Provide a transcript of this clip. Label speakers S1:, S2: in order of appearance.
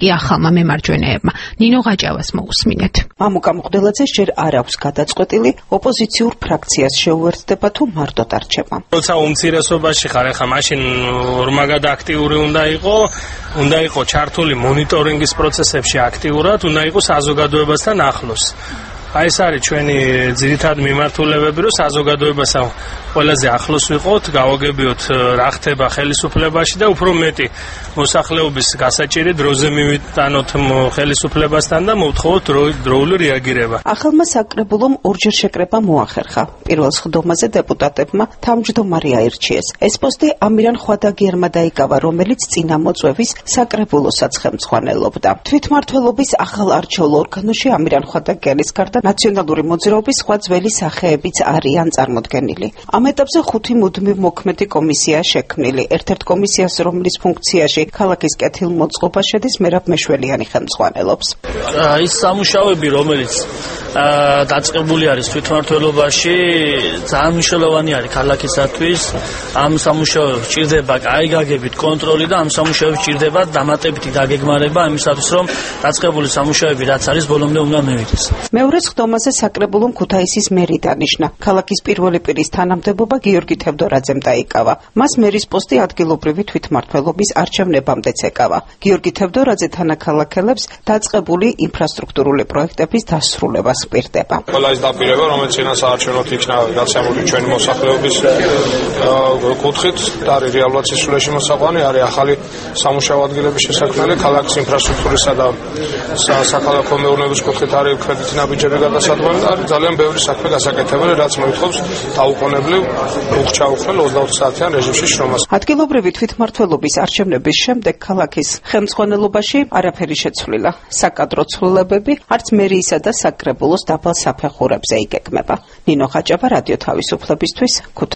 S1: კი ახალმა მემარჯვენეებმა. ნინო ღაჭავას მოусმინეთ.
S2: მამუ გამყდელაძე ჯერ არ აქვს გადაწყვეტილი ოპოზიციურ ფრაქციას შეუერთდება თუ მარტოდ არჩევა.
S3: როცა უმცირესობაში ხარ, ახლა მაშინ ორმაგად აქტიური უნდა იყო ჩართული მონიტორინგის პროცესებში აქტიურად, უნდა იყო საზოგადოებასთან ახლოს. აი ეს არის ჩვენი ძირითადი მიმართულებები, რომ საზოგადოებასთან ყველაზე ახლოს ვიყოთ, გავაგებიოთ რა ხდება ხელისუფლებაში და უფრო მეტი მოსახლეობის გასაჭირი დროზე მივიტანოთ ხელისუფლებასთან და მოვთხოვოთ დროული რეაგირება.
S2: ახალმა საკრებულომ ორჯერ შეკრება მოახერხა. პირველ სხდომაზე დეპუტატებმა თავმჯდომარე აირჩიეს. ეს პოსტი ამირან ხვადაგიერმა დაიკავა, რომელიც წინა მოწვევის საკრებულოსაც ხელმძღვანელობდა. თვითმმართველობის ახალ არჩეულ ორგანოში ამირან ხვადაგიერის გარდა ნაციონალური მოძრაობის სხვა ძველი სახეებიც არიან წარმოდგენილი. ამ ეტაპზე 5 მუდმივ მოქმედი კომისია შექმნილი. ერთ-ერთ კომისიას, რომლის ფუნქციაში ქალაქის კეთილმოწყობა შედის, მერაბ მეშველიანი ხელმძღვანელობს.
S4: ის სამუშაოები, რომელიც დაწყებული არის თვითმმართველობაში, ძალიან მნიშვნელოვანი არის ქალაქისათვის. ამ სამუშაოებს ჭირდება კაი გაგებით კონტროლი და ამ სამუშაოებს ჭირდება დამატებითი დაგეგმარება იმისათვის, რომ დაწყებული სამუშაოები რაც არის ბოლომდე უნდა მივიდეს.
S2: მეორე სხდომაზე საკრებულომ ქუთაისის მერი დანიშნა. ქალაქის პირველი პირის თანამდებობა გიორგი თევდორაძემ დაიკავა. მას მერის პოსტი ადგილობრივი თვითმმართველობის არჩევნებამდეც ეკავა. გიორგი თევდორაძე თანაქალაქელებს დაწყებული ინფრასტრუქტურული პროექტების დასრულებას პირდება.
S5: ყველა ის დაპირება, რომელიც წინასაარჩევნოდ იქნა გაცემული ჩვენი მოსახლეობის კუთხით, და არის რეალურად სისულეში მოსაყვანი, არის ახალი სამუშაო ადგილების შესაქმნელი, ქალაქის ინფრასტრუქტურისა და საქალაქო მეურნეობის კუთხით არის კრედიტი ნაბიჯები გადასადგმელი და არის ძალიან ბევრი საქმე გასაკეთებელი, რაც მოითხოვს დაუყოვნებლივ უხჩაუხნელ 24 საათიან რეჟიმში შრომას.
S2: ადგილობრივი თვითმმართველობის არჩევნების შემდეგ ქალაქის ხელმძღვანელობაში არაფერი შეცვლილა. საკადრო ცვლილებები არც მერიისა და საკრებულოს დაბალ საფეხურებზე იგეგმება. ნინო ღაჭავა, რადიო თავისუფლებისთვის.